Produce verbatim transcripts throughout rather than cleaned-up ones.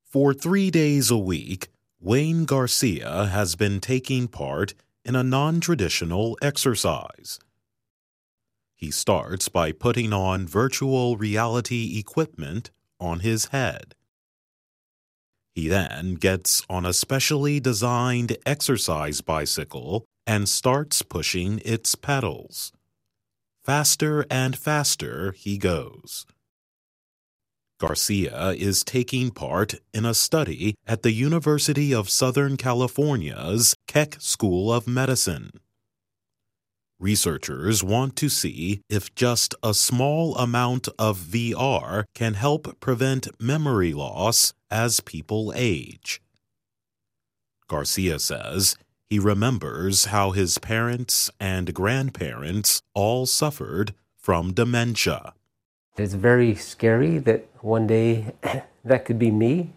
For three days a week, Wayne Garcia has been taking part in a non-traditional exercise. He starts by putting on virtual reality equipment on his head. He then gets on a specially designed exercise bicycle and starts pushing its pedals. Faster and faster he goes. Garcia is taking part in a study at the University of Southern California's Keck School of Medicine. Researchers want to see if just a small amount of V R can help prevent memory loss as people age. Garcia says he remembers how his parents and grandparents all suffered from dementia. It's very scary that one day that could be me.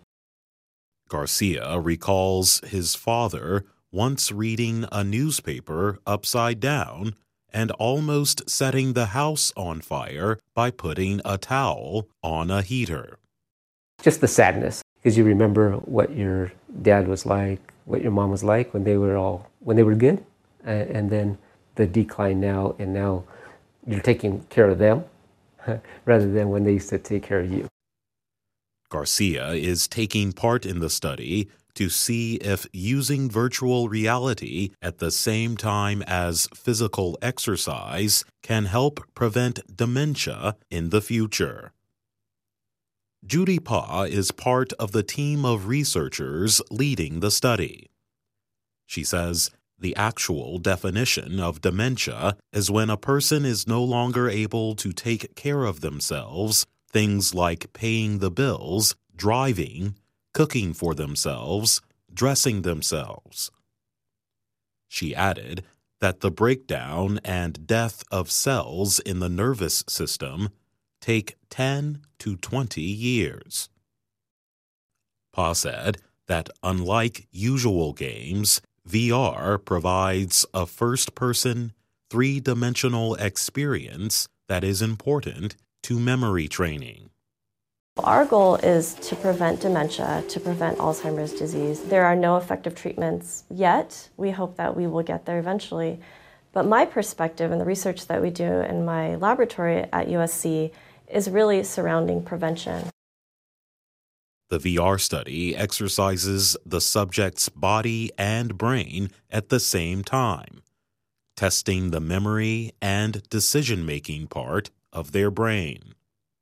Garcia recalls his father once reading a newspaper upside down and almost setting the house on fire by putting a towel on a heater. Just the sadness, because you remember what your dad was like, what your mom was like when they were all when they were good, and, and then the decline now, and now you're taking care of them rather than when they used to take care of you. Garcia is taking part in the study to see if using virtual reality at the same time as physical exercise can help prevent dementia in the future. Judy Pa is part of the team of researchers leading the study. She says the actual definition of dementia is when a person is no longer able to take care of themselves, things like paying the bills, driving, cooking for themselves, dressing themselves. She added that the breakdown and death of cells in the nervous system take ten to twenty years. Pa said that unlike usual games, V R provides a first-person, three-dimensional experience that is important to memory training. Our goal is to prevent dementia, to prevent Alzheimer's disease. There are no effective treatments yet. We hope that we will get there eventually. But my perspective and the research that we do in my laboratory at U S C is really surrounding prevention. The V R study exercises the subject's body and brain at the same time, testing the memory and decision-making part of their brain.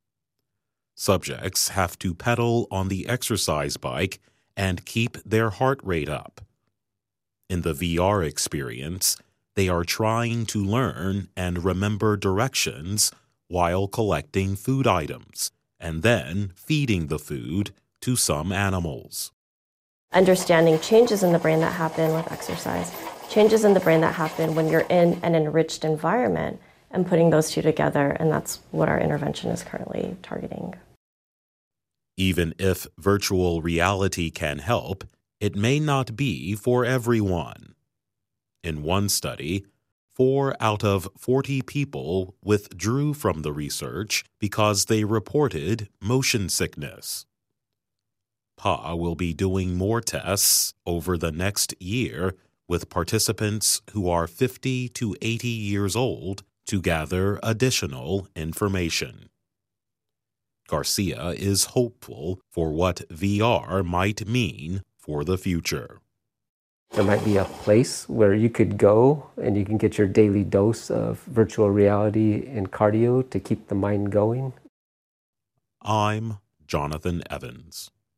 Subjects have to pedal on the exercise bike and keep their heart rate up. In the V R experience, they are trying to learn and remember directions while collecting food items and then feeding the food to some animals. Understanding changes in the brain that happen with exercise, changes in the brain that happen when you're in an enriched environment, and putting those two together, and that's what our intervention is currently targeting. Even if virtual reality can help, it may not be for everyone. In one study, four out of forty people withdrew from the research because they reported motion sickness. Pa will be doing more tests over the next year with participants who are fifty to eighty years old to gather additional information. Garcia is hopeful for what V R might mean for the future. There might be a place where you could go and you can get your daily dose of virtual reality and cardio to keep the mind going. I'm Jonathan Evans.